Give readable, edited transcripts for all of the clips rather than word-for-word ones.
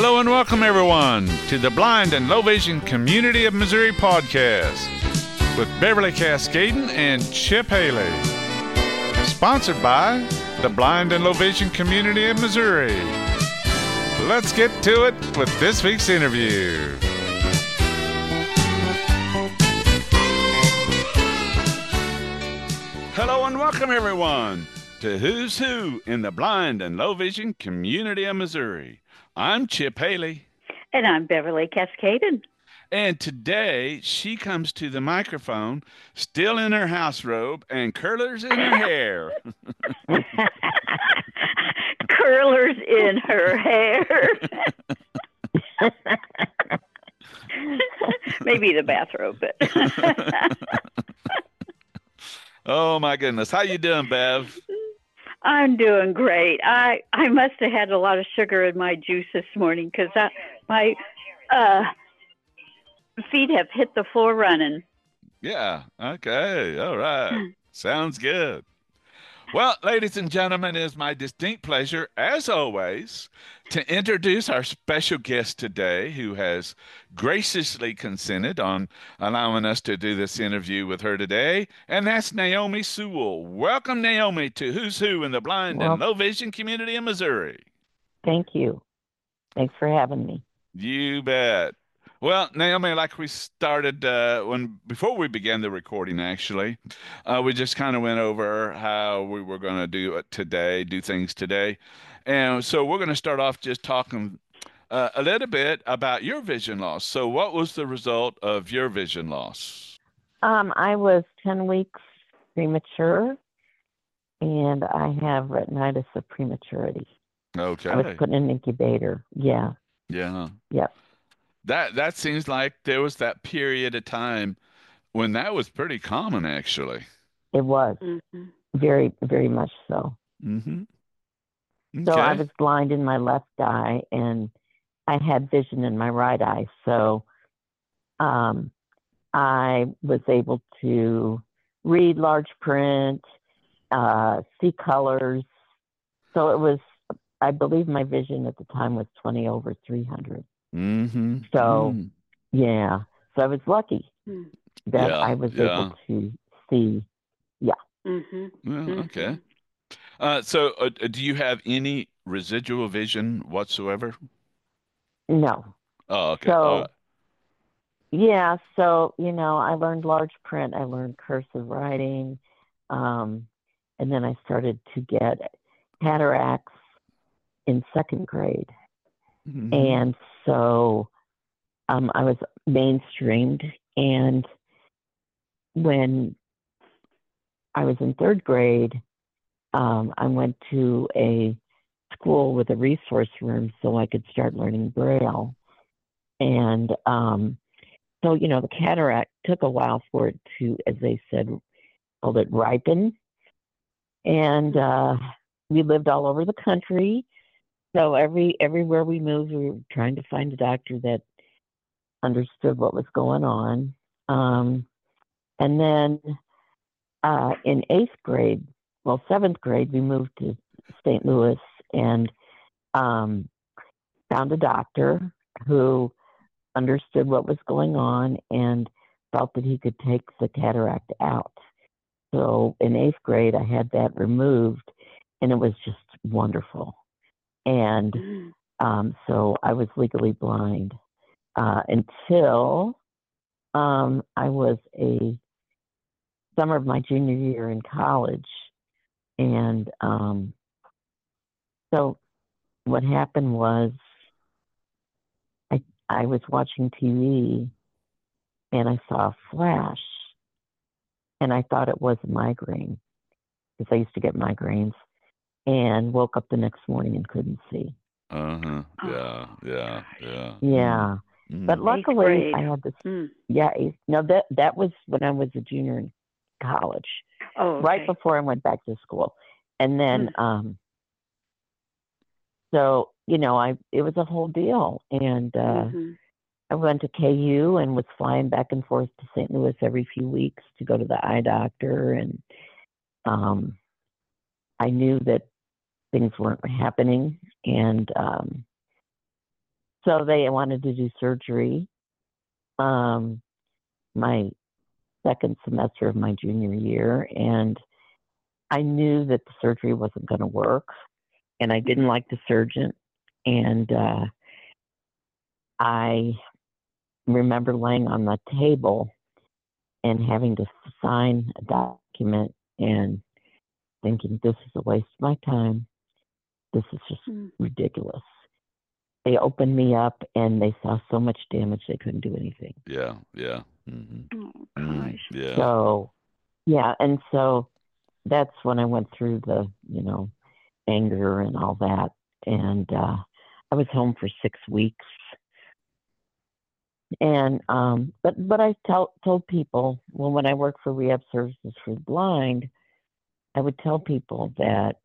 Hello and welcome everyone to the Blind and Low Vision Community of Missouri podcast with Beverly Cascaden and Chip Haley. Sponsored by the Blind and Low Vision Community of Missouri. Let's get to it with this week's interview. Hello and welcome everyone to Who's Who in the Blind and Low Vision Community of Missouri. I'm Chip Haley. And I'm Beverly Cascaden. And today she comes to the microphone still in her house robe and curlers in her hair. Curlers in her hair. Maybe the bathrobe, but Oh my goodness. How you doing, Bev? I'm doing great. I must have had a lot of sugar in my juice this morning because my feet have hit the floor running. Yeah. Okay. All right. Sounds good. Well, ladies and gentlemen, it is my distinct pleasure, as always, to introduce our special guest today who has graciously consented on allowing us to do this interview with her today, and that's Naomi Sewell. Welcome, Naomi, to Who's Who in the Blind and Low Vision Community in Missouri. Thank you. Thanks for having me. You bet. Well, Naomi, like we started before we began the recording, actually, we just kind of went over how we were going to do things today. And so we're going to start off just talking a little bit about your vision loss. So what was the result of your vision loss? I was 10 weeks premature, and I have retinitis of prematurity. Okay. I was put in an incubator. Yeah. Yeah. Yep. That seems like there was that period of time when that was pretty common, actually. It was. Mm-hmm. Very, very much so. Mm-hmm. Okay. So I was blind in my left eye, and I had vision in my right eye. So I was able to read large print, see colors. So it was, I believe my vision at the time was 20/300. Mm-hmm. So, yeah. So I was lucky that I was able to see. Yeah. Mm-hmm. Well, okay. So do you have any residual vision whatsoever? No. Oh, okay. So, yeah. So, I learned large print. I learned cursive writing. And then I started to get cataracts in second grade. Mm-hmm. And so I was mainstreamed. And when I was in third grade, I went to a school with a resource room so I could start learning Braille. And so, the cataract took a while for it to, as they said, called it ripen. And we lived all over the country. So everywhere we moved, we were trying to find a doctor that understood what was going on. And then in seventh grade, we moved to St. Louis and found a doctor who understood what was going on and felt that he could take the cataract out. So in eighth grade, I had that removed, and it was just wonderful. And so I was legally blind until I was a summer of my junior year in college. And so what happened was I was watching TV, and I saw a flash, and I thought it was a migraine because I used to get migraines. And woke up the next morning and couldn't see. Uh-huh. Yeah. Yeah. Mm-hmm. But luckily I had this. Yeah. No, that was when I was a junior in college. Oh, okay. Right before I went back to school. And then, so, it was a whole deal. And I went to KU and was flying back and forth to St. Louis every few weeks to go to the eye doctor. And I knew that things weren't happening. And So they wanted to do surgery. Um, my second semester of my junior year, and I knew that the surgery wasn't going to work, and I didn't like the surgeon. And I remember laying on the table and having to sign a document and thinking, this is a waste of my time. This is just ridiculous. They opened me up and they saw so much damage they couldn't do anything. Yeah, yeah. Mm-hmm. Oh gosh. Yeah. So, yeah, and so that's when I went through the, anger and all that. And I was home for 6 weeks. And but I told people, well, when I worked for Rehab Services for the Blind, I would tell people that,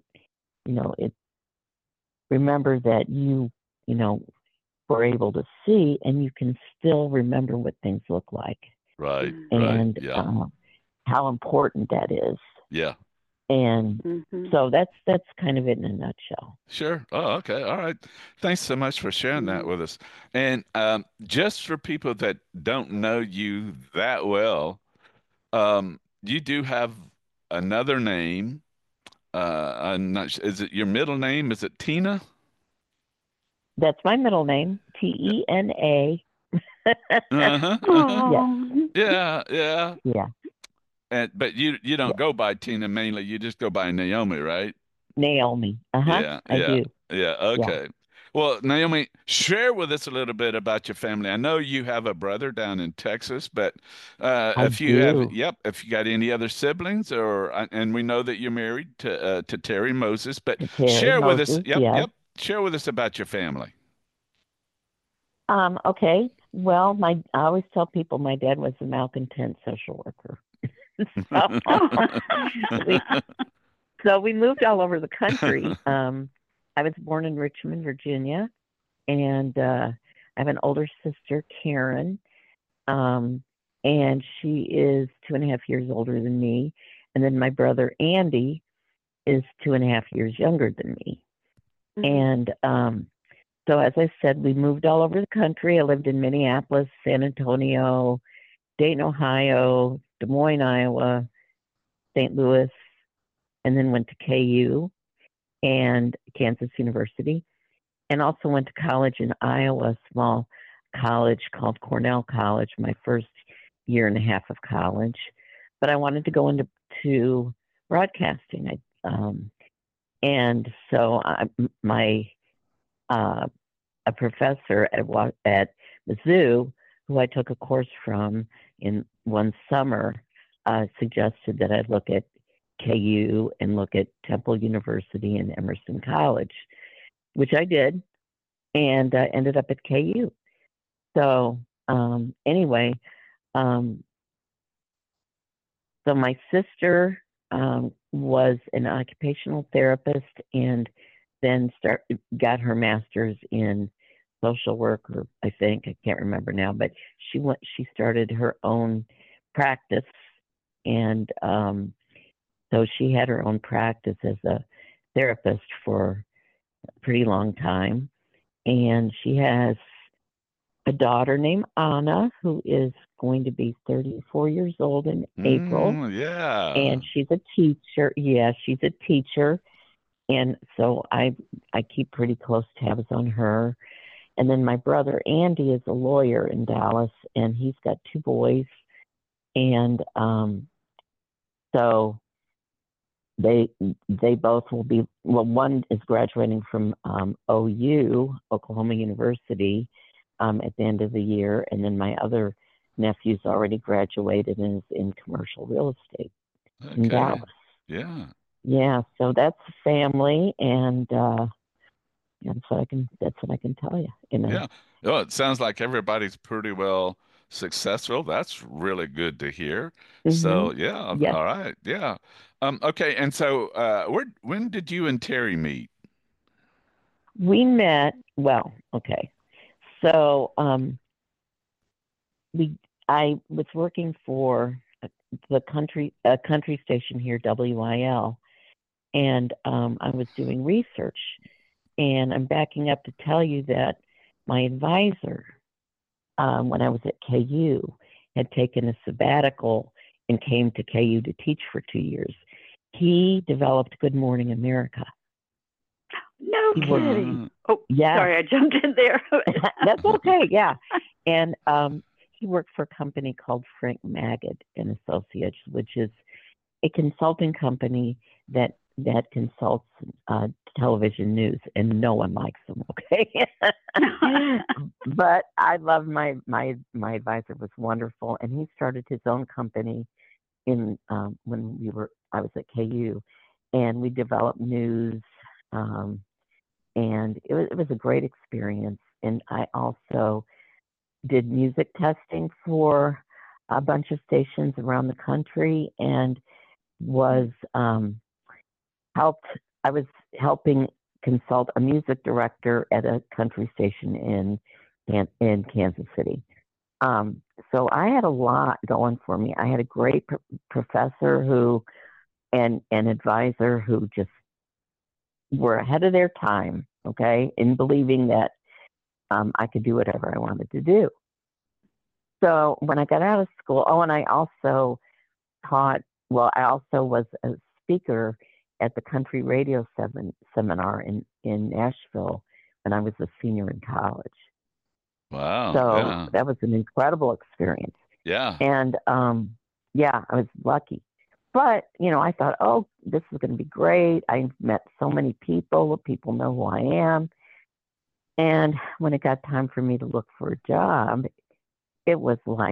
remember that you were able to see, and you can still remember what things look like, Right. and Right. Yeah. how important that is. Yeah. And so that's kind of it in a nutshell. Sure. Oh, okay. All right. Thanks so much for sharing that with us. And just for people that don't know you that well, you do have another name. I'm not sure. Is it your middle name? Is it Tina? That's my middle name, Tena. Uh-huh. Uh-huh. Oh. Yeah. Yeah. Yeah, But you don't yeah. go by Tina mainly. You just go by Naomi, right? Naomi. Yeah, I yeah, do. yeah. Yeah, Okay. Well, Naomi, share with us a little bit about your family. I know you have a brother down in Texas, but I if you have, do. yep, if you got any other siblings, or and we know that you're married to Terry Moses, but Terry share with us, Moses, yep, yes. yep, share with us about your family. Okay. Well, I always tell people my dad was a malcontent social worker. we so we moved all over the country. I was born in Richmond, Virginia, and I have an older sister, Karen, um, and she is 2.5 years older than me. And then my brother Andy is 2.5 years younger than me. And so, as I said, we moved all over the country. I lived in Minneapolis, San Antonio, Dayton, Ohio, Des Moines, Iowa, St. Louis, and then went to KU and Kansas University, and also went to college in Iowa, a small college called Cornell College, my first year and a half of college. But I wanted to go into broadcasting. And so my a professor at Mizzou, who I took a course from in one summer, suggested that I look at KU and look at Temple University and Emerson College, which I did, and ended up at KU. So anyway, um, so my sister was an occupational therapist and then got her master's in social work, or I think I can't remember now, but she started her own practice, and so she had her own practice as a therapist for a pretty long time, and she has a daughter named Anna who is going to be 34 years old in April, Yeah. and she's a teacher. Yeah, she's a teacher, and so I keep pretty close tabs on her. And then my brother Andy is a lawyer in Dallas, and he's got 2 boys, and so they both will be, well, one is graduating from OU, Oklahoma University, at the end of the year, and then my other nephew's already graduated and is in commercial real estate in Okay. Dallas. Yeah. Yeah, so that's the family, and that's what I can tell you. Yeah. Oh, it sounds like everybody's pretty well successful. That's really good to hear. So, yeah. Yes, All right. Yeah. Okay. And so, when did you and Terry meet? we met. Well, okay. So we I was working for the country station here, WIL, and I was doing research. And I'm backing up to tell you that my advisor, when I was at KU, had taken a sabbatical and came to KU to teach for 2 years. He developed Good Morning America. No kidding. Oh, yeah. Sorry, I jumped in there. That's okay, yeah. And he worked for a company called Frank Magid and Associates, which is a consulting company that consults television news, and no one likes them. Okay, but I love my advisor was wonderful, and he started his own company in when I was at KU, and we developed news, and it was a great experience. And I also did music testing for a bunch of stations around the country, and was I was helping consult a music director at a country station in Kansas City. So I had a lot going for me. I had a great professor and advisor who just were ahead of their time, okay, in believing that I could do whatever I wanted to do. So when I got out of school, and I also taught, I also was a speaker at the Country Radio Seminar in Nashville when I was a senior in college. Wow. So that was an incredible experience. Yeah. And I was lucky. But, I thought, this is going to be great. I met so many people. People know who I am. And when it got time for me to look for a job, it was like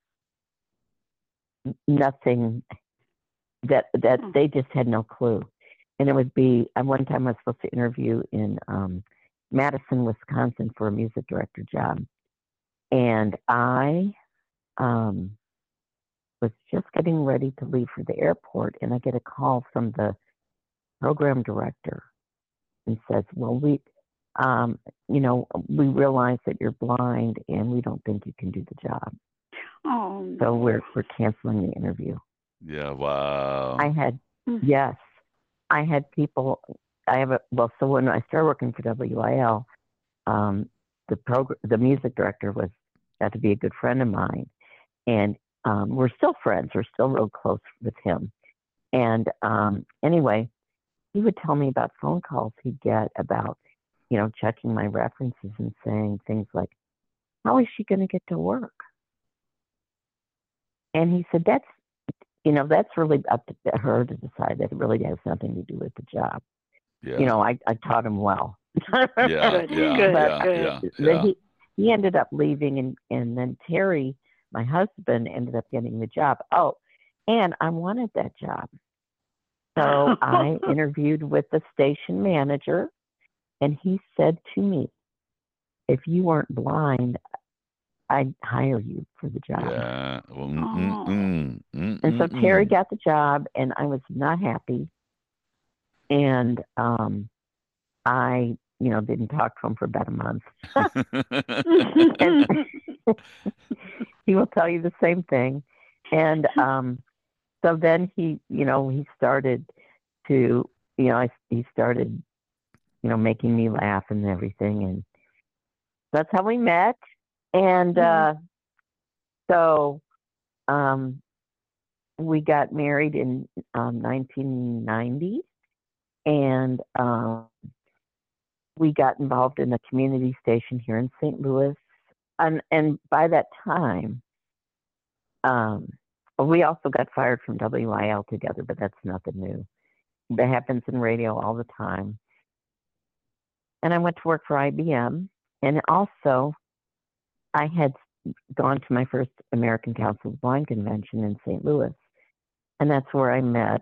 nothing that they just had no clue. And it would be, one time I was supposed to interview in Madison, Wisconsin for a music director job. And I was just getting ready to leave for the airport, and I get a call from the program director and says, well, we realize that you're blind and we don't think you can do the job. Oh, so we're canceling the interview. Yeah. Wow. I had people. So when I started working for WIL, the music director got to be a good friend of mine, and we're still friends. We're still real close with him. And anyway, he would tell me about phone calls he'd get about, checking my references and saying things like, "How is she going to get to work?" And he said, "That's really up to her to decide. That it really has nothing to do with the job." Yeah. I taught him well. Good. He ended up leaving, and then Terry, my husband, ended up getting the job. Oh, and I wanted that job. So I interviewed with the station manager, and he said to me, "If you weren't blind, I'd hire you for the job." Yeah. Well, and so Terry got the job, and I was not happy. And I, didn't talk to him for about a month. And he will tell you the same thing. And so then he started to, he started, making me laugh and everything. And that's how we met. And so we got married in 1990. And we got involved in a community station here in St. Louis. And by that time, we also got fired from WIL together, but that's nothing new. That happens in radio all the time. And I went to work for IBM. And also, I had gone to my first American Council of Blind convention in St. Louis. And that's where I met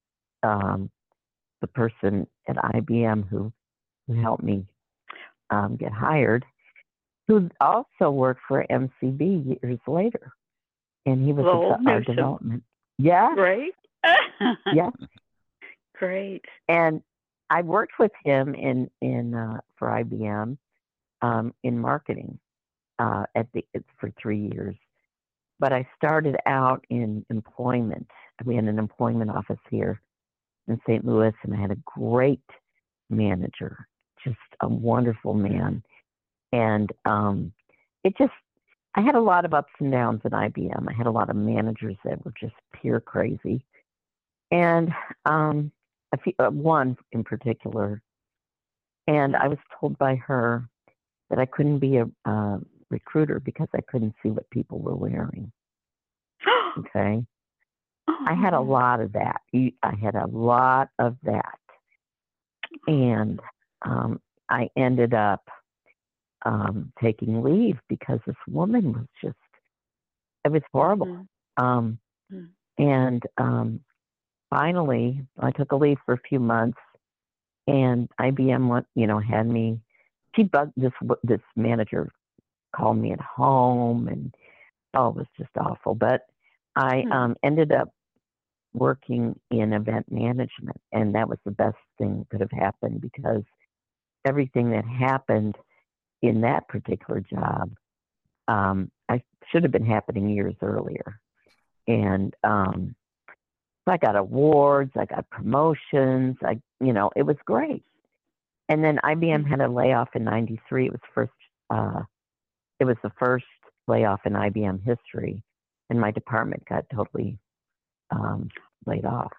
the person at IBM who helped me get hired, who also worked for MCB years later. And he was at our development. Yeah. Great. Yeah. Great. And I worked with him for IBM in marketing for 3 years. But I started out in employment. We had an employment office here in St. Louis, and I had a great manager, just a wonderful man. And it just, I had a lot of ups and downs at IBM. I had a lot of managers that were just pure crazy. And one in particular, and I was told by her that I couldn't be a recruiter because I couldn't see what people were wearing. Okay. I had a lot of that. I had a lot of that. And I ended up taking leave because this woman was just, it was horrible. And finally, I took a leave for a few months, and IBM, had me. She bugged this manager, called me at home, and it was just awful. But I ended up working in event management, and that was the best thing that could have happened because everything that happened in that particular job, I should have been happening years earlier. And I got awards, I got promotions, it was great. And then IBM had a layoff in '93. It was the first layoff in IBM history, and my department got totally laid off.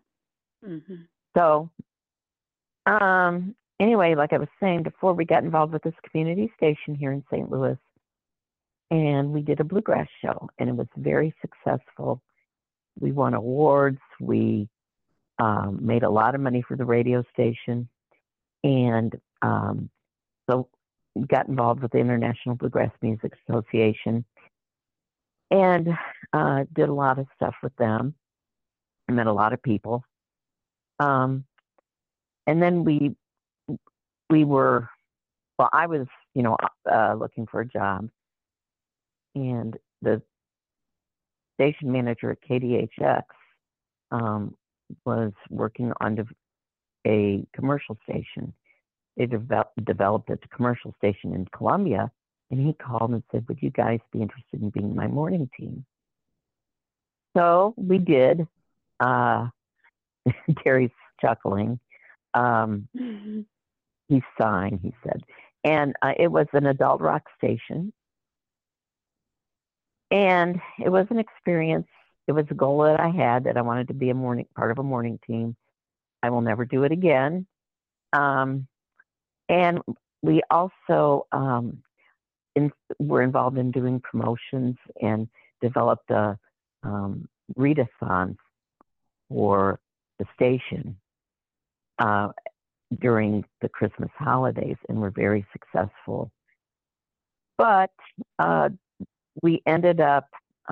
So, anyway, like I was saying before, we got involved with this community station here in St. Louis, and we did a bluegrass show, and it was very successful. We won awards. We made a lot of money for the radio station, and so we got involved with the International Bluegrass Music Association, and did a lot of stuff with them. I met a lot of people, and then we were, well, I was, looking for a job, and the station manager at KDHX was working on a commercial station. They developed a commercial station in Columbia, and he called and said, would you guys be interested in being my morning team? So we did. Terry's chuckling. He's sighing, he said. And it was an adult rock station. And it was an experience. It was a goal that I had, that I wanted to be part of a morning team. I will never do it again. And we also were involved in doing promotions and developed a readathon for the station during the Christmas holidays, and were very successful. But we ended up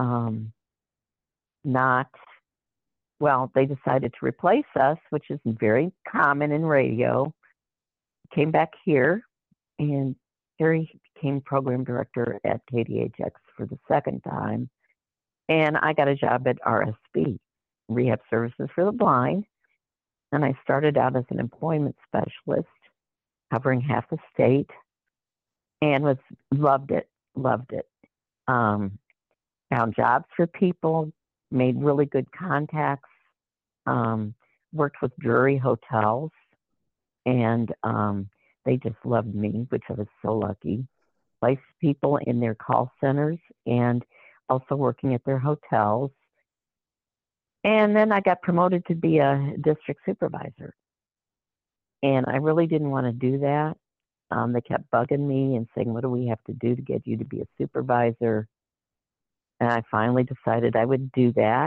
they decided to replace us, which is very common in radio. Came back here, and Terry became program director at KDHX for the second time. And I got a job at RSB, Rehab Services for the Blind. And I started out as an employment specialist, covering half the state, and loved it. Found jobs for people, made really good contacts, worked with Drury hotels, and they just loved me, which I was so lucky. Placed people in their call centers and also working at their hotels. And then I got promoted to be a district supervisor. And I really didn't want to do that. They kept bugging me and saying, what do we have to do to get you to be a supervisor? And I finally decided I would do that.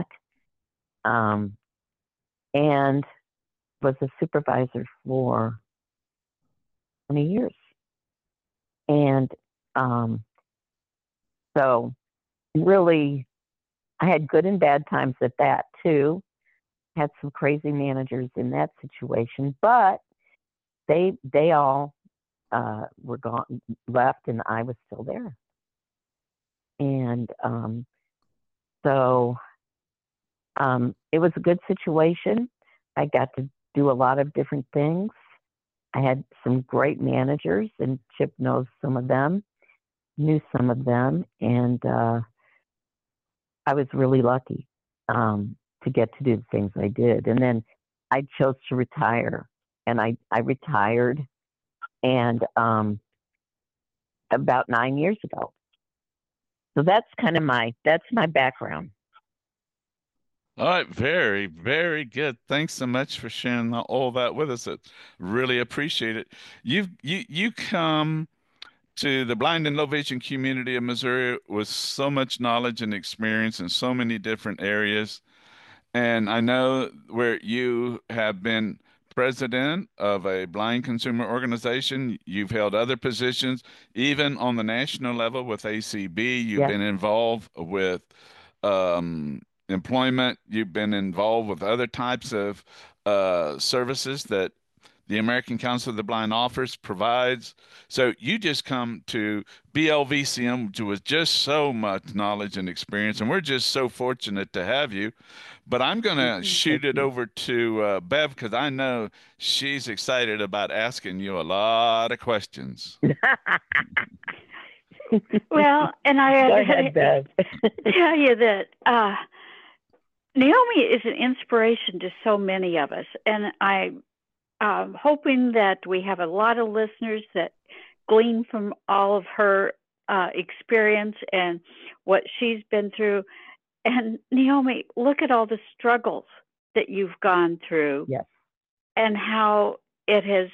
And was a supervisor for 20 years. And so really, I had good and bad times at that too. Had some crazy managers in that situation, but they all were gone, left, and I was still there. And so it was a good situation. I got to do a lot of different things. I had some great managers, and Chip knows some of them, knew some of them, and I was really lucky to get to do the things I did. And then I chose to retire, and I retired, and about 9 years ago. So that's kind of my background. All right, very, very good. Thanks so much for sharing all that with us. I really appreciate it. You come to the blind and low vision community of Missouri with so much knowledge and experience in so many different areas. And I know where you have been president of a blind consumer organization. You've held other positions, even on the national level with ACB. You've Yes. been involved with employment. You've been involved with other types of services that the American Council of the Blind offers, provides. So you just come to BLVCM with just so much knowledge and experience, and we're just so fortunate to have you. But I'm going to shoot it over to Bev because I know she's excited about asking you a lot of questions. Well, and I Go ahead, Bev. tell you that Naomi is an inspiration to so many of us, and I'm hoping that we have a lot of listeners that glean from all of her experience and what she's been through. And Naomi, look at all the struggles that you've gone through. Yes. And how it has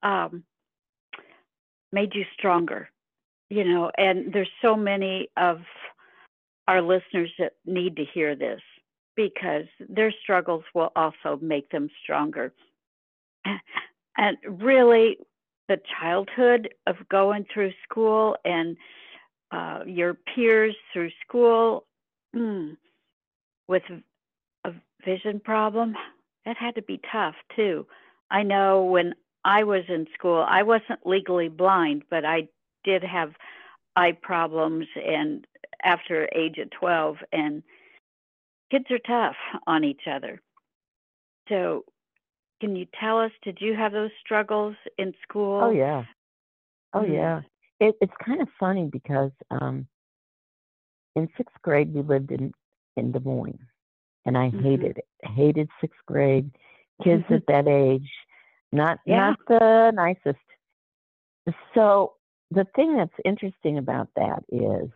made you stronger, and there's so many of our listeners that need to hear this because their struggles will also make them stronger. And really, the childhood of going through school and your peers through school with a vision problem, that had to be tough too. I know when I was in school, I wasn't legally blind, but I did have eye problems and after age of 12, and kids are tough on each other. So can you tell us, did you have those struggles in school? Oh, yeah. Oh, yeah. It's kind of funny because in sixth grade, we lived in Des Moines, and I hated it. I hated sixth grade. Kids at that age, not the nicest. So the thing that's interesting about that is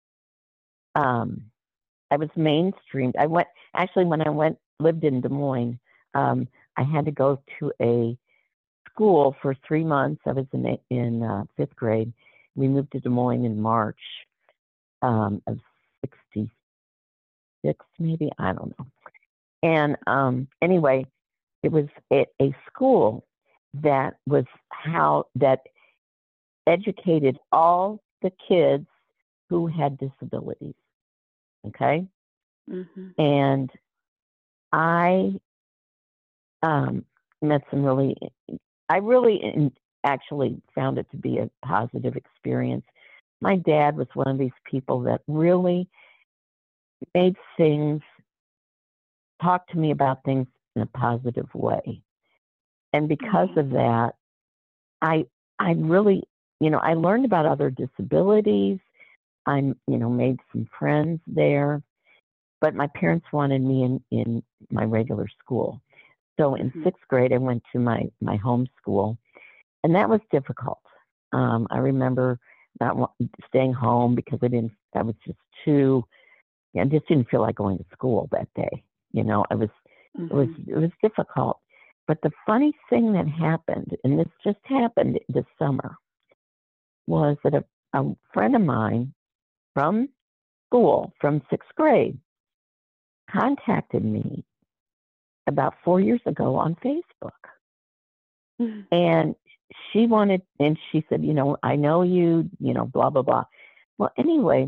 I was mainstreamed. When I lived in Des Moines, I had to go to a school for 3 months. I was in fifth grade. We moved to Des Moines in March of 66, maybe, I don't know. And anyway, it was a school that educated all the kids who had disabilities. Okay. And I met I really actually found it to be a positive experience. My dad was one of these people that really made talk to me about things in a positive way. And because of that, I really, I learned about other disabilities. I, made some friends there, but my parents wanted me in my regular school. So in sixth grade, I went to my home school, and that was difficult. I remember not staying home because I just didn't feel like going to school that day. It was difficult. But the funny thing that happened, and this just happened this summer, was that a friend of mine from school, from sixth grade, contacted me about 4 years ago on Facebook. And she said, I know you, blah, blah, blah. Well, anyway,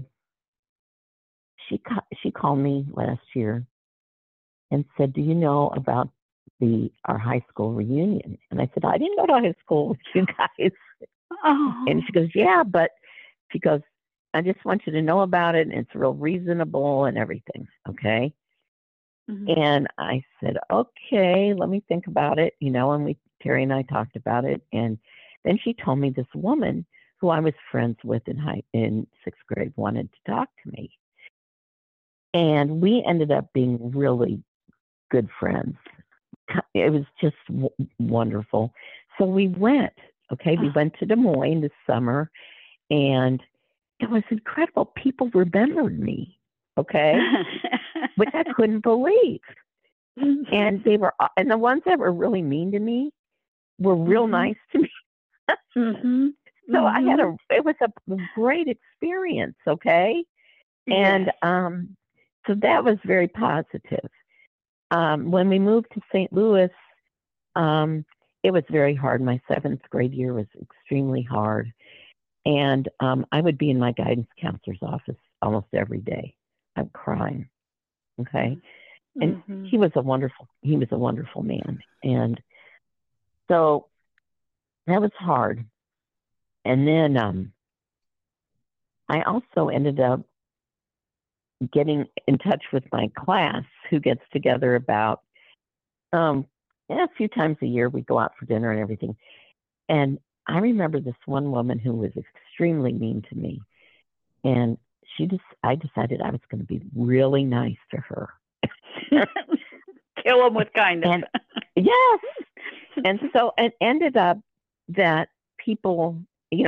she called me last year and said, do you know about our high school reunion? And I said, I didn't go to high school with you guys. And she goes, yeah, but she goes, I just want you to know about it, and it's real reasonable and everything, okay? And I said, okay, let me think about it, and Terry and I talked about it, and then she told me this woman who I was friends with in sixth grade wanted to talk to me. And we ended up being really good friends. It was just wonderful. So we went, we went to Des Moines this summer, And it was incredible. People remembered me, okay, which I couldn't believe. And and the ones that were really mean to me were real nice to me. So it was a great experience, okay? And so that was very positive. When we moved to St. Louis, it was very hard. My 7th grade year was extremely hard. And I would be in my guidance counselor's office almost every day. I'm crying, okay? And he was a wonderful man. And so that was hard. And then I also ended up getting in touch with my class, who gets together about a few times a year. We go out for dinner and everything. And I remember this one woman who was extremely mean to me. And I decided I was going to be really nice to her. Kill them with kindness. Yes. And so it ended up that people,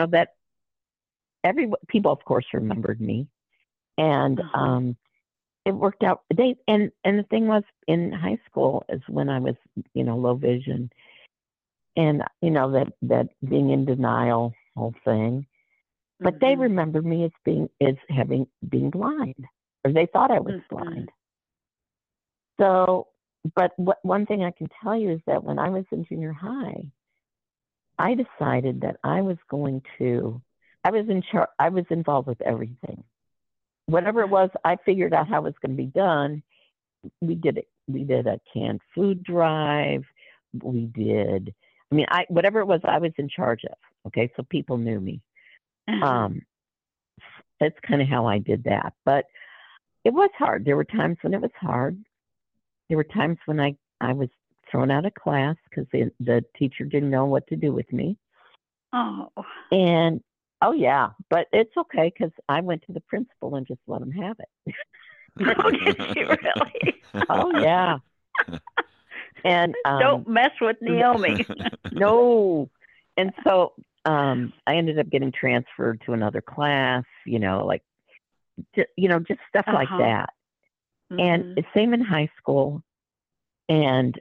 people, of course, remembered me. And it worked out. And the thing was, in high school is when I was, low vision, and that being in denial, whole thing. But they remembered me as being blind, or they thought I was blind. So, but one thing I can tell you is that when I was in junior high, I decided that I was involved with everything. Whatever it was, I figured out how it was going to be done. We did it. We did a canned food drive. Whatever it was, I was in charge of. Okay, so people knew me. That's kind of how I did that. But it was hard. There were times when it was hard. There were times when I was thrown out of class because the teacher didn't know what to do with me. Oh. And, oh, yeah. But it's okay because I went to the principal and just let him have it. Oh, did you really? Oh, yeah. And don't mess with Naomi. No. And so I ended up getting transferred to another class, just stuff like that. And same in high school. And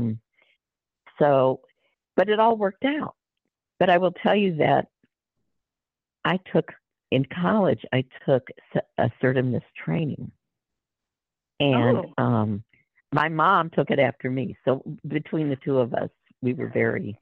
but it all worked out. But I will tell you that in college, I took assertiveness training. And my mom took it after me. So between the two of us, we were very,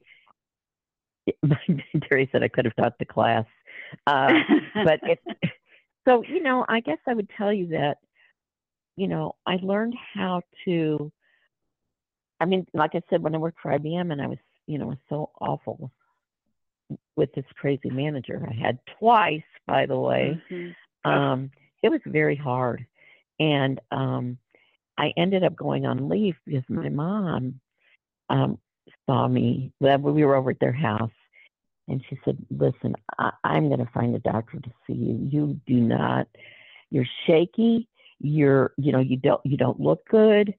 Terry said I could have taught the class. But so, I guess I would tell you that, I learned how to, like I said, when I worked for IBM and I was, was so awful with this crazy manager I had twice, by the way. It was very hard. And I ended up going on leave because my mom saw me. We were over at their house, and she said, "Listen, I'm going to find a doctor to see you. You do not. You're shaky. You don't look good."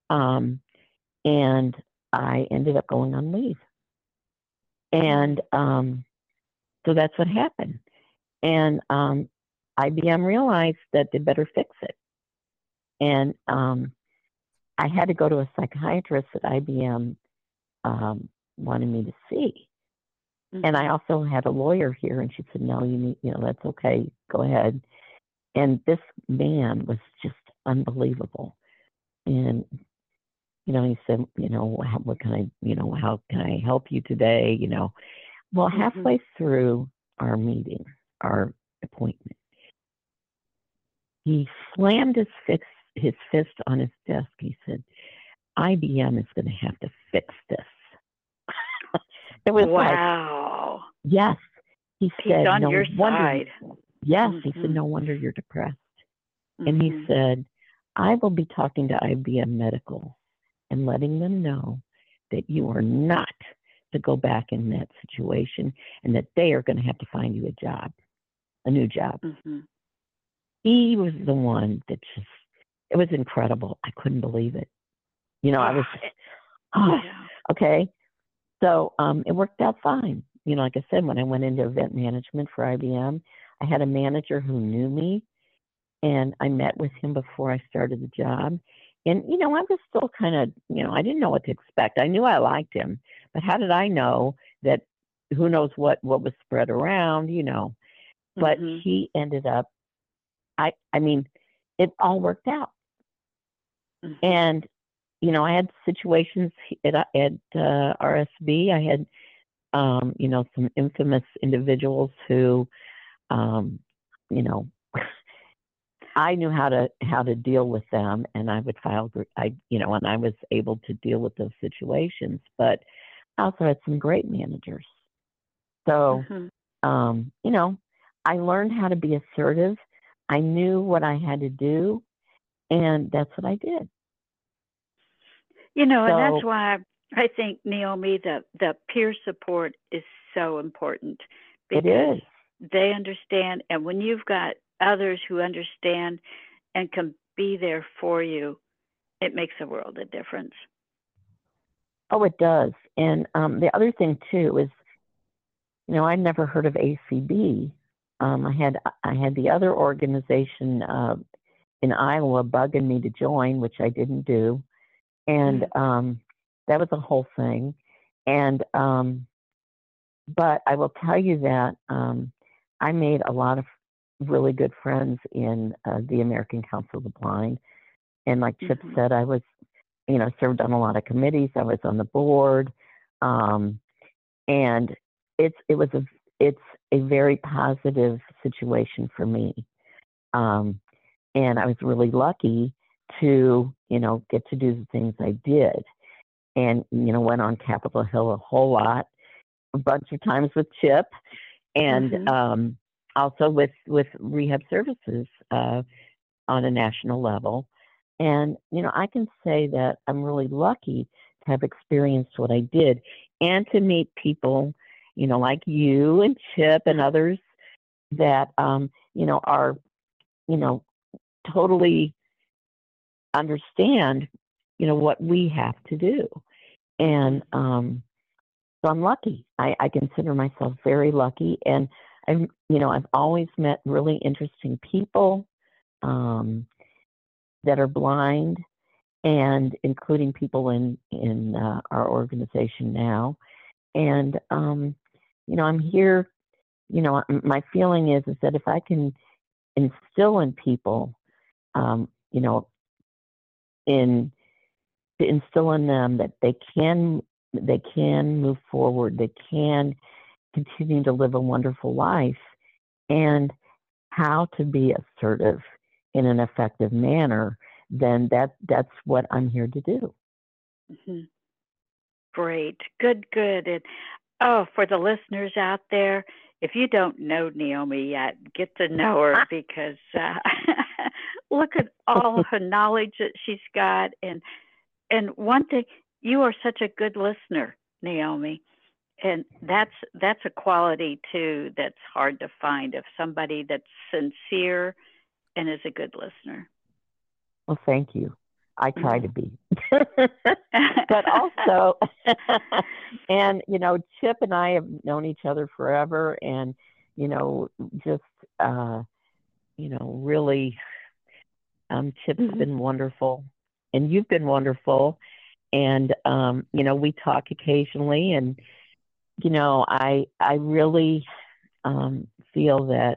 And I ended up going on leave, and so that's what happened. And IBM realized that they better fix it. And I had to go to a psychiatrist that IBM wanted me to see. And I also had a lawyer here, and she said, "No, you need, that's okay. Go ahead." And this man was just unbelievable. And, he said, "What can I, how can I help you today?" Well, halfway through our meeting, our appointment, he slammed his fist on his desk. He said, "IBM is going to have to fix this." It was wow. Yes. He said, he's on "No your wonder." Side. Yes. He said, "No wonder you're depressed." And he said, "I will be talking to IBM Medical and letting them know that you are not to go back in that situation and that they are going to have to find you a new job." He was the one that it was incredible. I couldn't believe it. I was, okay. So it worked out fine. like I said, when I went into event management for IBM, I had a manager who knew me, and I met with him before I started the job. And, I was still kind of, I didn't know what to expect. I knew I liked him, but how did I know that who knows what was spread around, But he ended up, I mean, it all worked out. And, I had situations at RSB. I had, some infamous individuals who, I knew how to deal with them, and I would and I was able to deal with those situations. But I also had some great managers. So, I learned how to be assertive. I knew what I had to do, and that's what I did. And that's why I think, Naomi, the peer support is so important, because it is. They understand, and when you've got others who understand and can be there for you, it makes a world of difference. Oh, it does. And the other thing too is, I'd never heard of ACB. I had the other organization in Iowa bugging me to join, which I didn't do, and that was a whole thing. And but I will tell you that I made a lot of really good friends in the American Council of the Blind, and like Chip said, I was, served on a lot of committees. I was on the board, and it's a very positive situation for me. And I was really lucky to, get to do the things I did. And, went on Capitol Hill a whole lot, a bunch of times with Chip, and also with Rehab Services on a national level. And, I can say that I'm really lucky to have experienced what I did, and to meet people, like you and Chip and others that, are, totally understand, what we have to do. And so I'm lucky. I consider myself very lucky. And I've always met really interesting people that are blind, and including people in our organization now. And I'm here. My feeling is that if I can instill in people, to instill in them that they can move forward, they can continue to live a wonderful life, and how to be assertive in an effective manner, then that's what I'm here to do. Great. Good. And for the listeners out there, if you don't know Naomi yet, get to know her, because look at all her knowledge that she's got. And one thing, you are such a good listener, Naomi. And that's a quality too that's hard to find, of somebody that's sincere and is a good listener. Well, thank you. I try to be. But also, and, Chip and I have known each other forever, and, just, really, Chip's been wonderful, and you've been wonderful. And, we talk occasionally, and, I really feel that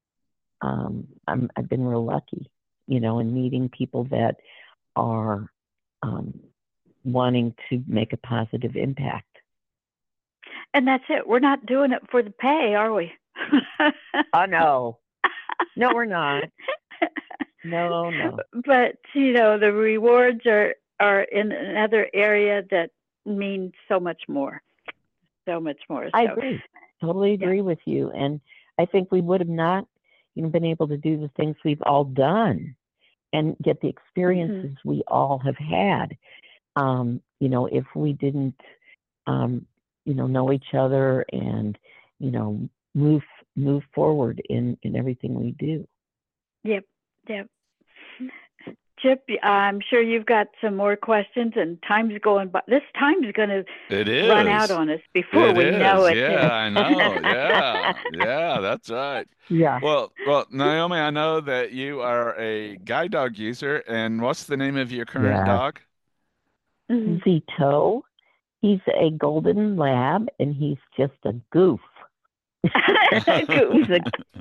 I've been real lucky, in meeting people that are wanting to make a positive impact. And that's it. We're not doing it for the pay, are we? Oh, no. No, we're not. No. But, the rewards are in another area that means so much more. So much more. I agree. Totally agree with you. And I think we would have not been able to do the things we've all done and get the experiences we all have had, if we didn't, know each other and, move forward in everything we do. Yep. Chip, I'm sure you've got some more questions, and time's going by. This time's going to It run out is. on us before It we know is. it. Yeah, I know. Yeah. Yeah, that's right. Yeah. Well, Naomi, I know that you are a guide dog user, and what's the name of your current Yes. dog? Mhm. Zito. He's a golden lab, and he's just a goof. He's a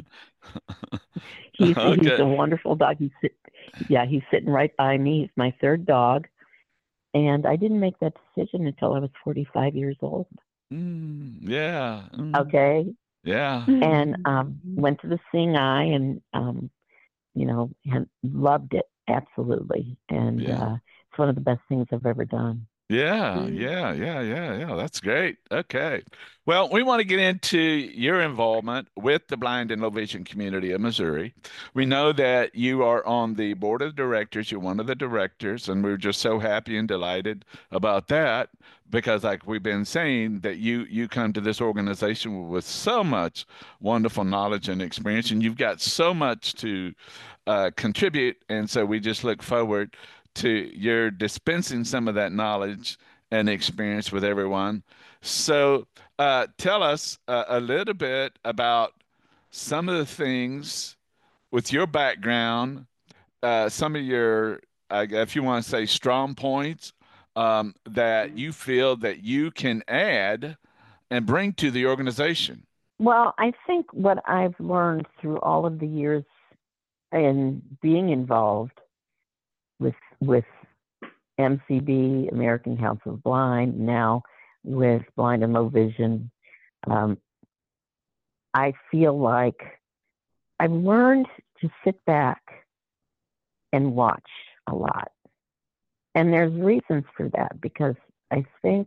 he's Okay. a wonderful dog. He's sitting right by me. He's my third dog, and I didn't make that decision until I was 45 years old. Yeah. Okay, Yeah. and went to the Seeing Eye, and and loved it absolutely, and Yeah. it's one of the best things I've ever done. Yeah, Mm. yeah. That's great. Okay. Well, we want to get into your involvement with the blind and low vision community of Missouri. We know that you are on the board of directors. You're one of the directors, and we're just so happy and delighted about that because, like we've been saying, that you come to this organization with so much wonderful knowledge and experience, and you've got so much to contribute. And so we just look forward to your dispensing some of that knowledge and experience with everyone. So tell us a little bit about some of the things with your background, some of your, if you want to say, strong points that you feel that you can add and bring to the organization. Well, I think what I've learned through all of the years in being involved with MCB, American Council of Blind, now with Blind and Low Vision, um, I feel like I've learned to sit back and watch a lot. And there's reasons for that because I think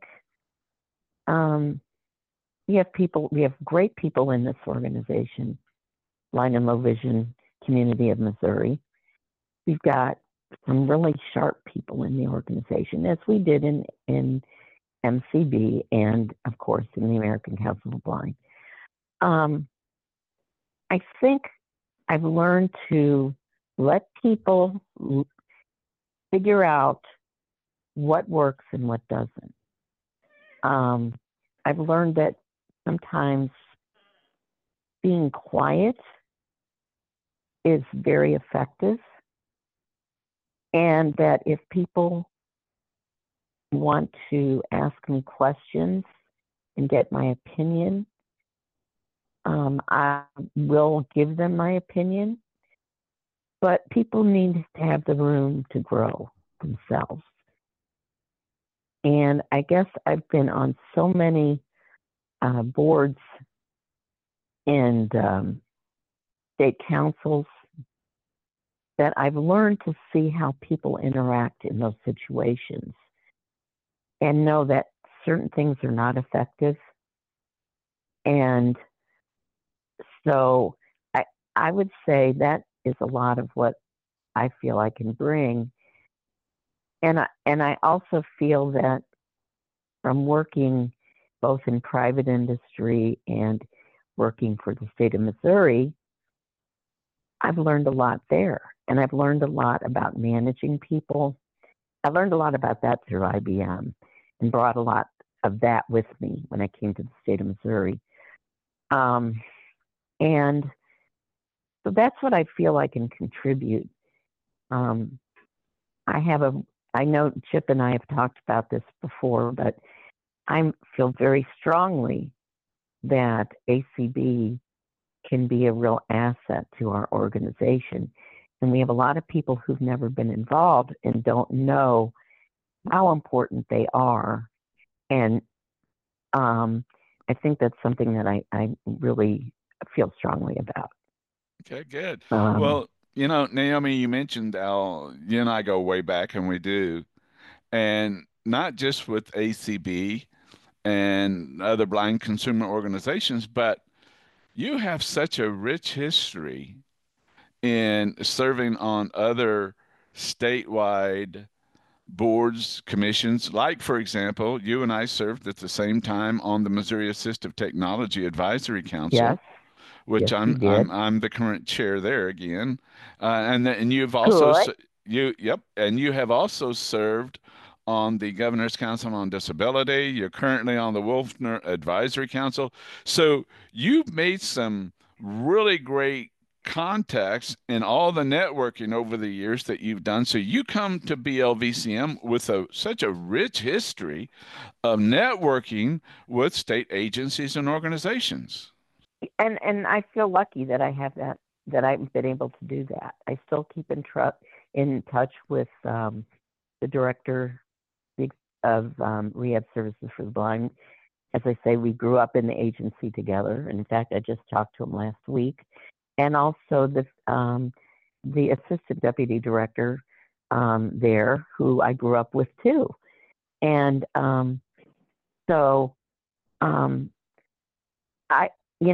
we have great people in this organization, Blind and Low Vision Community of Missouri. We've got some really sharp people in the organization, as we did in MCB and, of course, in the American Council of Blind. I think I've learned to let people figure out what works and what doesn't. I've learned that sometimes being quiet is very effective, and that if people want to ask me questions and get my opinion, I will give them my opinion, but people need to have the room to grow themselves. And I guess I've been on so many boards and state councils that I've learned to see how people interact in those situations and know that certain things are not effective. And so I would say that is a lot of what I feel I can bring. And I also feel that from working both in private industry and working for the state of Missouri, I've learned a lot there. And I've learned a lot about managing people. I learned a lot about that through IBM and brought a lot of that with me when I came to the state of Missouri. And so that's what I feel I can contribute. I know Chip and I have talked about this before, but I feel very strongly that ACB can be a real asset to our organization. And we have a lot of people who've never been involved and don't know how important they are. And I think that's something that I really feel strongly about. Okay, good. Um, Well, Naomi, you mentioned Al, you and I go way back, and we do. And not just with ACB and other blind consumer organizations, but you have such a rich history in serving on other statewide boards, commissions. Like, for example, you and I served at the same time on the Missouri Assistive Technology Advisory yes, Council, which yes, we I'm did. I'm the current chair there again, and you've also Good. Yep, and you have also served on the Governor's Council on Disability. You're currently on the Wolfner Advisory Council. So you've made some really great contacts in all the networking over the years that you've done. So you come to BLVCM with such a rich history of networking with state agencies and organizations. And I feel lucky that I have that I've been able to do that. I still keep in touch with the director of Rehab Services for the Blind. As I say, we grew up in the agency together. And in fact, I just talked to him last week. And also the assistant deputy director there, who I grew up with too. And so I,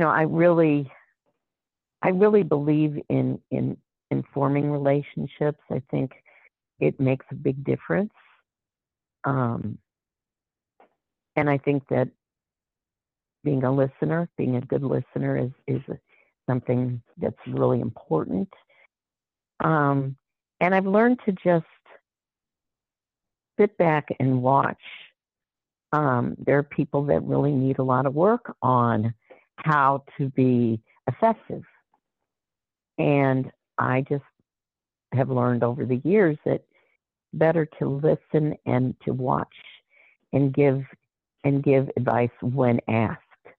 I really believe in forming relationships. I think it makes a big difference. And I think that being a good listener is something that's really important. And I've learned to just sit back and watch. There are people that really need a lot of work on how to be effective. And I just have learned over the years that better to listen and to watch and give advice when asked.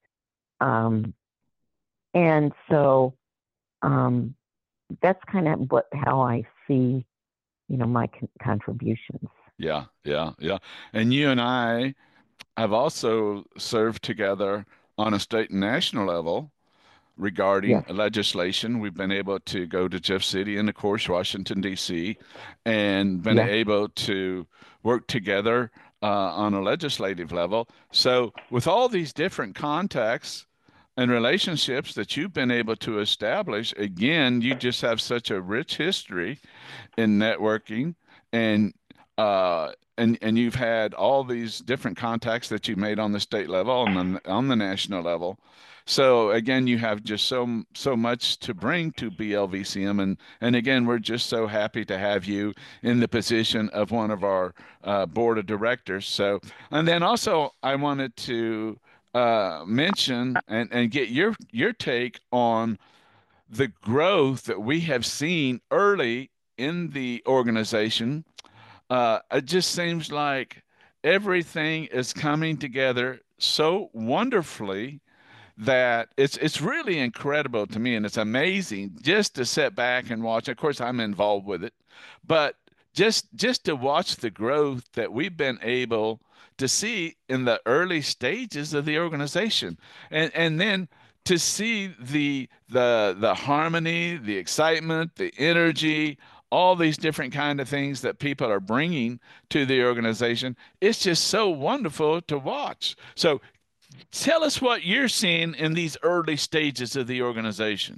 And so that's kind of how I see, my contributions. Yeah, yeah, yeah. And you and I have also served together on a state and national level regarding Yes. legislation. We've been able to go to Jeff City and, of course, Washington, D.C., and been Yes. able to work together on a legislative level. So, with all these different contacts and relationships that you've been able to establish, again, you just have such a rich history in networking, and and you've had all these different contacts that you've made on the state level and on the national level. So again, you have just so much to bring to BLVCM, and again, we're just so happy to have you in the position of one of our board of directors. So, and then also I wanted to mention and get your take on the growth that we have seen early in the organization. It just seems like everything is coming together so wonderfully that it's really incredible to me, and it's amazing just to sit back and watch. Of course, I'm involved with it, but just to watch the growth that we've been able to see in the early stages of the organization, and then to see the harmony, the excitement, the energy, all these different kind of things that people are bringing to the organization. It's just so wonderful to watch. So tell us what you're seeing in these early stages of the organization.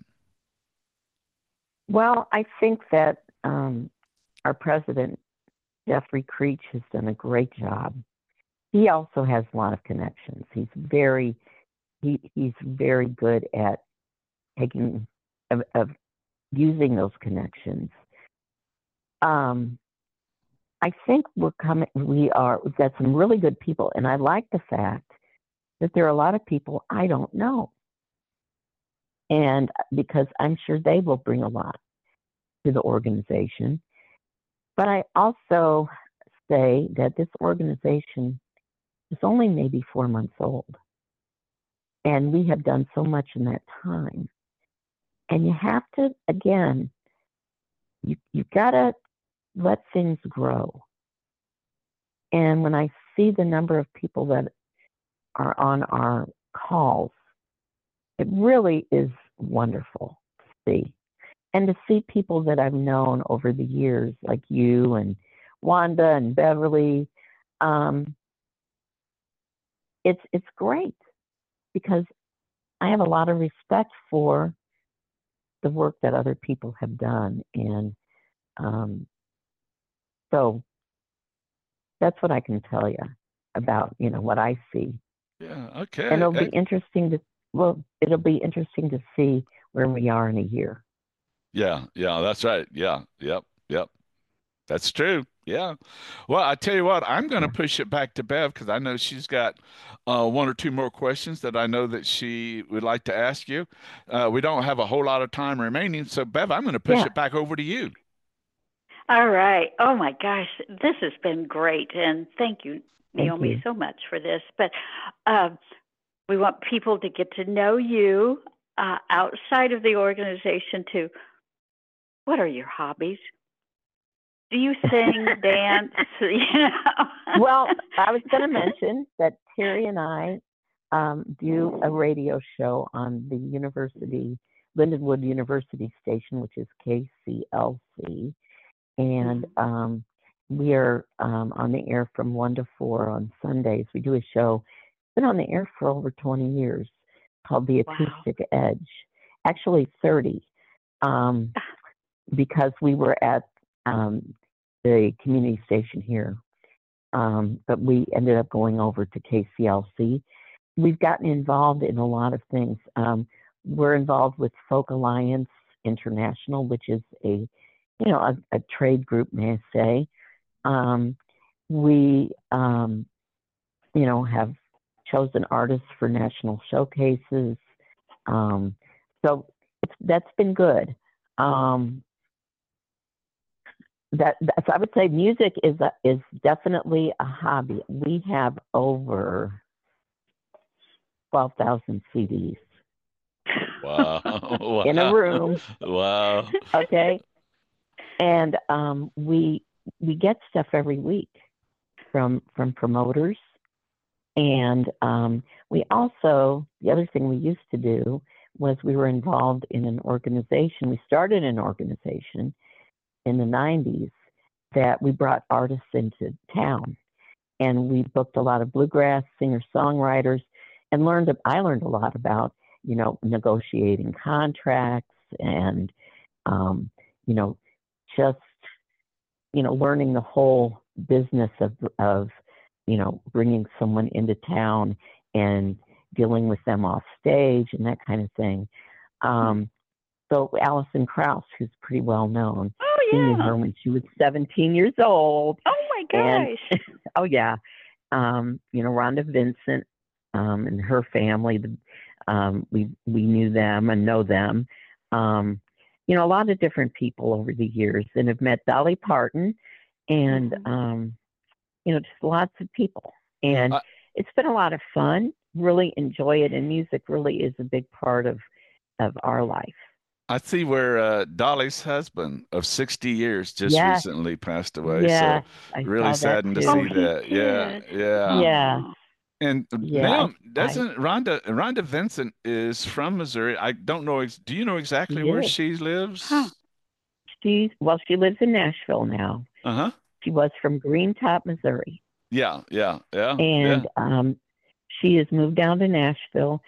Well, I think that our president, Jeffrey Creech, has done a great job. He also has a lot of connections. He's very good at taking of using those connections. I think we've got some really good people, and I like the fact that there are a lot of people I don't know. And because I'm sure they will bring a lot to the organization. But I also say that this organization is only maybe 4 months old. And we have done so much in that time. And you have to, again, you've got to let things grow. And when I see the number of people that are on our calls, it really is wonderful to see. And to see people that I've known over the years, like you and Wanda and Beverly, it's great because I have a lot of respect for the work that other people have done. And so that's what I can tell you about, what I see. Yeah, okay. And it'll be interesting to see where we are in a year. Yeah, yeah, that's right. Yeah, yep, yep. That's true. Yeah. Well, I tell you what, I'm going to Yeah. push it back to Bev because I know she's got one or two more questions that I know that she would like to ask you. We don't have a whole lot of time remaining, so Bev, I'm going to push Yeah. it back over to you. All right. Oh my gosh, this has been great, and thank you, Thank Naomi, you. so much for this. But um, we want people to get to know you outside of the organization too. What are your hobbies? Do you sing, dance? You know. Well, I was going to mention that Terry and I do a radio show on the university, Lindenwood University station, which is KCLC. And Mhm. we are on the air from 1 to 4 on Sundays. We do a show, been on the air for over 20 years, called The Wow. Acoustic Edge. Actually, 30, um, because we were at the community station here, but we ended up going over to KCLC. We've gotten involved in a lot of things. We're involved with Folk Alliance International, which is a trade group, may I say. Um, we, have chosen artists for national showcases. Um, so that's been good. Um, so I would say music is definitely a hobby. We have over 12,000 CDs Wow. in a Wow. room. Wow. Okay, and we get stuff every week from promoters, and we also, the other thing we used to do was we were involved in an organization. We started an organization in the 90s that we brought artists into town, and we booked a lot of bluegrass singer songwriters, and I learned a lot about negotiating contracts, and um, you know just learning the whole business of bringing someone into town and dealing with them off stage and that kind of thing. Um, so Alison Krauss, who's pretty well known, Oh we knew yeah. her when she was 17 years old, Oh my and gosh. oh yeah, Rhonda Vincent and her family. We knew them and know them. Um, a lot of different people over the years, and have met Dolly Parton, and Mhm. just lots of people. And I, it's been a lot of fun. Really enjoy it, and music really is a big part of our life. I see where Dolly's husband of 60 years just Yes, recently passed away. So yes, I really saw that saddened to Oh, see too. he that. Yeah, did. yeah. Yeah, Oh. And yeah, Naomi, I doesn't Rhonda Vincent is from Missouri. I don't know. Do you know exactly she where is. she Huh. lives? She lives in Nashville now. Uh-huh. She was from Green Top, Missouri, Yeah, yeah, yeah, yeah. and she has moved down to Nashville.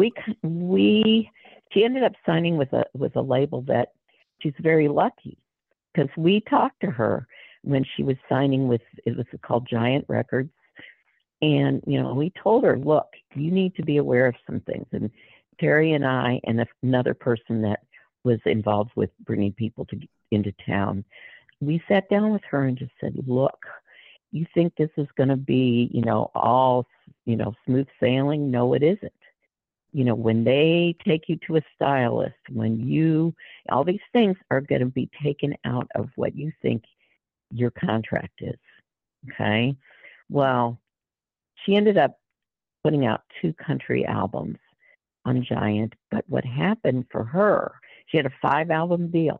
We She ended up signing with a label that she's very lucky, because we talked to her when she was signing with, it was called Giant Records, and we told her, look, you need to be aware of some things. And Terry and I and another person that was involved with bringing people into town, we sat down with her and just said, look, you think this is going to be, all, smooth sailing? No, it isn't. When they take you to a stylist, all these things are going to be taken out of what you think your contract is. Okay. Well, she ended up putting out 2 country albums on Giant, but what happened for her, she had a 5 album deal.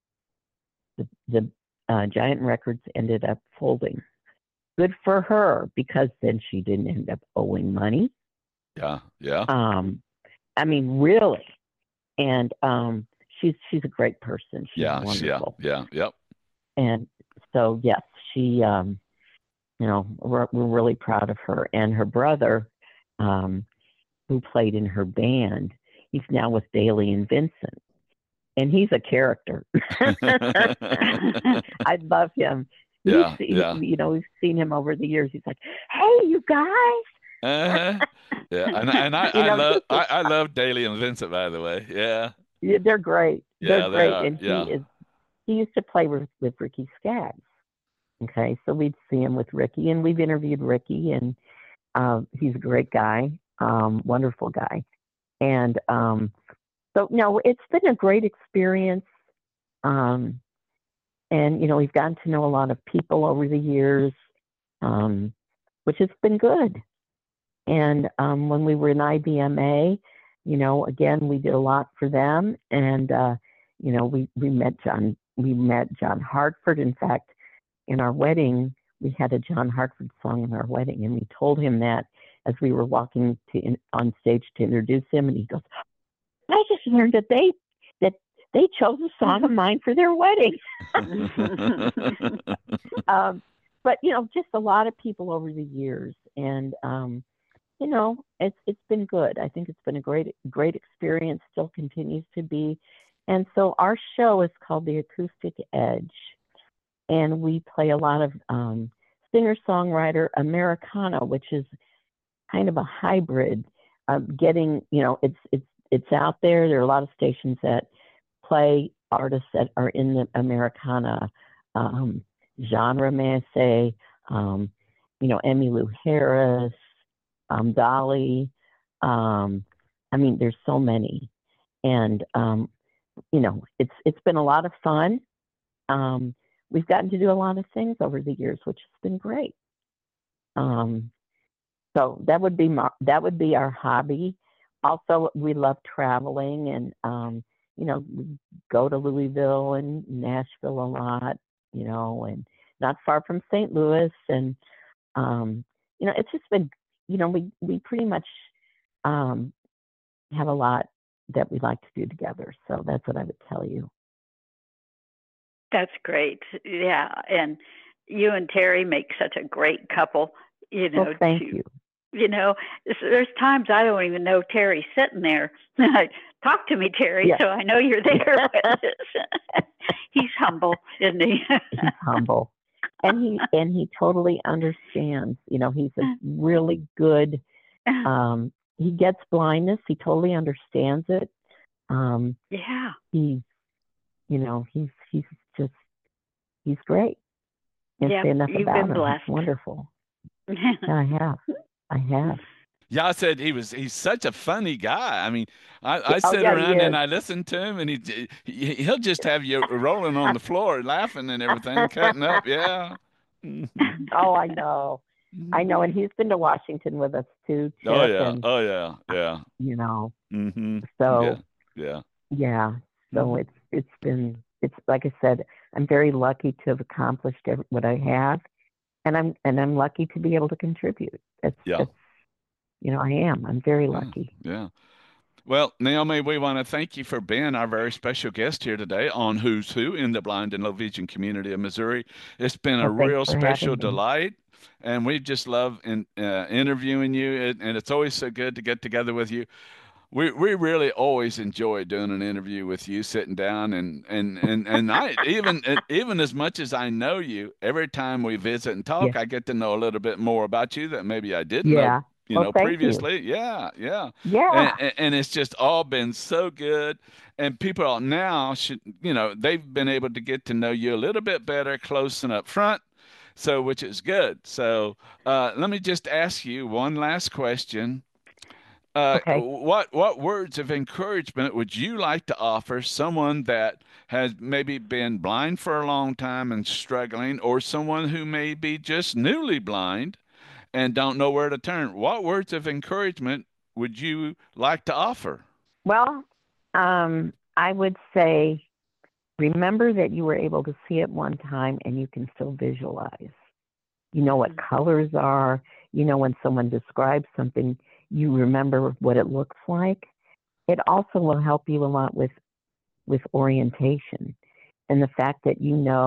The Giant Records ended up folding. Good for her, because then she didn't end up owing money. Yeah, yeah, Um, I mean, really. And she's a great person. She's yeah, yeah, wonderful. yeah, yep. And so yes, she we're really proud of her, and her brother, um, who played in her band. He's now with Daly and Vincent, and he's a character. I love him. Yeah, yeah. We've seen him over the years. He's like, "Hey, you guys," Uh-huh. Yeah, and I, you I know, love just I love Daly and Vincent, by the way. Yeah, yeah, they're great. They're yeah, they great, are. and Yeah. he used to play with Ricky Skaggs. Okay, so we'd see him with Ricky, and we've interviewed Ricky, and he's a great guy, wonderful guy. And so, no, it's been a great experience. And, we've gotten to know a lot of people over the years, which has been good. And when we were in IBMA, again, we did a lot for them. And, we met John Hartford. In fact, in our wedding, we had a John Hartford song in our wedding, and we told him that as we were walking on stage to introduce him, and he goes, "I just learned that they chose a song of mine for their wedding." But just a lot of people over the years, and it's been good. I think it's been a great experience. Still continues to be, and so our show is called The Acoustic Edge. And we play a lot of singer-songwriter Americana, which is kind of a hybrid. It's out there. There are a lot of stations that play artists that are in the Americana genre, may I say. Emmylou Harris, Dolly. There's so many, and it's been a lot of fun. We've gotten to do a lot of things over the years, which has been great. So that would be our hobby. Also, we love traveling, and we go to Louisville and Nashville a lot, and not far from St. Louis, and it's just been, we pretty much have a lot that we like to do together. So that's what I would tell you. That's great. Yeah. And you and Terry make such a great couple, Well, thank you. There's times I don't even know Terry's sitting there. Talk to me, Terry, Yeah. so I know you're there with us. He's humble, isn't he? He's humble. And he totally understands. He's a really good, he gets blindness. He totally understands it. Yeah. He's great. Can't say enough you've about been him. blessed. He's wonderful. Yeah, I have. Yeah, I said he's such a funny guy. I sit yeah, around and I listen to him, and he'll just have you rolling on the floor, laughing and everything, cutting up. Yeah. Mhm. Oh, I know. And he's been to Washington with us too, Chip. Oh yeah. And, Oh yeah. Yeah. Mm-hmm. Yeah. So Yeah. yeah. So it's like I said, I'm very lucky to have accomplished what I have, and I'm lucky to be able to contribute. Yeah. I am. I'm very lucky. Yeah. Well, Naomi, we want to thank you for being our very special guest here today on Who's Who in the Blind and Low Vision community of Missouri. It's been a real special delight, and we just love interviewing you, and it's always so good to get together with you. We really always enjoy doing an interview with you, sitting down, and I even as much as I know you, every time we visit and talk, I get to know a little bit more about you that maybe I didn't know, Thank previously. You. Yeah. Yeah. And it's just all been so good, and people now should, they've been able to get to know you a little bit better, close and up front. So, which is good. So, let me just ask you one last question. Okay. What words of encouragement would you like to offer someone that has maybe been blind for a long time and struggling, or someone who may be just newly blind and don't know where to turn? What words of encouragement would you like to offer? Well, I would say, remember that you were able to see it one time and you can still visualize. You know what colors are. When someone describes something, you remember what it looks like. It also will help you a lot with orientation, and the fact that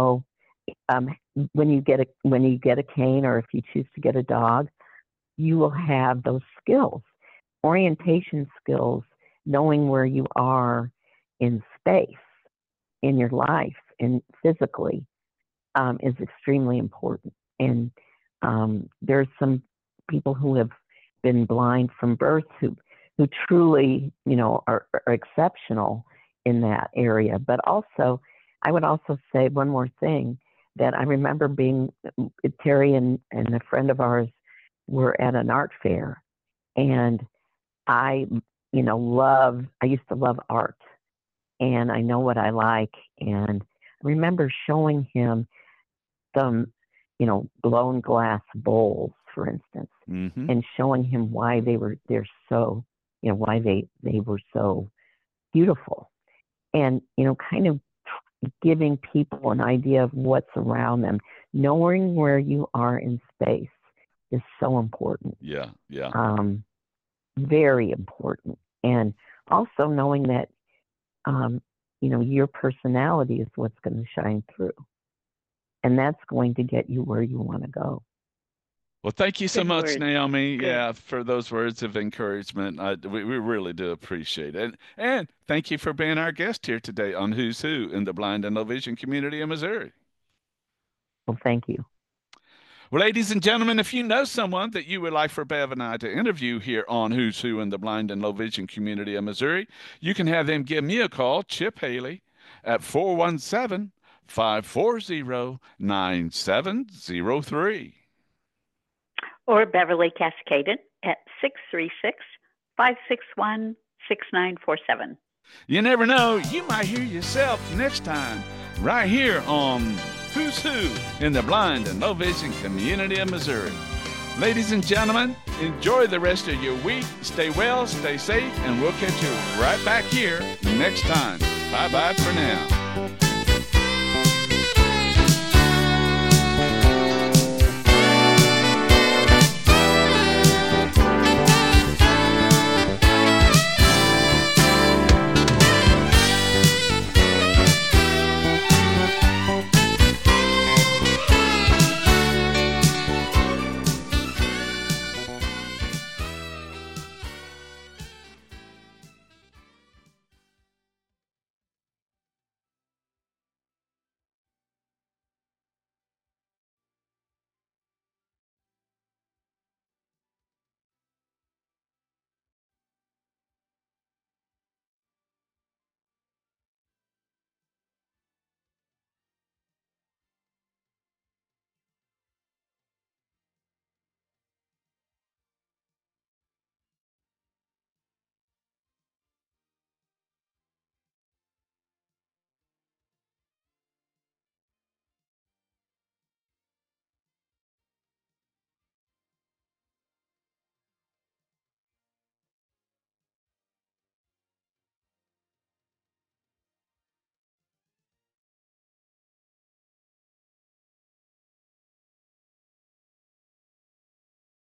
when you get a cane, or if you choose to get a dog, you will have those skills, orientation skills, knowing where you are in space, in your life, and physically, is extremely important. And there's some people who have been blind from birth who truly, are exceptional in that area. But also, I would also say one more thing, that I remember being, Terry and a friend of ours were at an art fair, and I, I used to love art, and I know what I like. And I remember showing him some, blown glass bowls, for instance, and showing him why they're so, why they were so beautiful. And, kind of giving people an idea of what's around them. Knowing where you are in space is so important. Yeah. Very important. And also knowing that, your personality is what's going to shine through. And that's going to get you where you want to go. Well, thank you so Good much, words. Naomi. Good. Yeah, for those words of encouragement. We really do appreciate it. And thank you for being our guest here today on Who's Who in the blind and low vision community of Missouri. Well, thank you. Well, ladies and gentlemen, if you know someone that you would like for Bev and I to interview here on Who's Who in the blind and low vision community of Missouri, you can have them give me a call, Chip Haley, at 417-540-9703. Or Beverly Cascaden at 636-561-6947. You never know, you might hear yourself next time right here on Who's Who in the blind and low vision community of Missouri. Ladies and gentlemen, enjoy the rest of your week. Stay well, stay safe, and we'll catch you right back here next time. Bye-bye for now.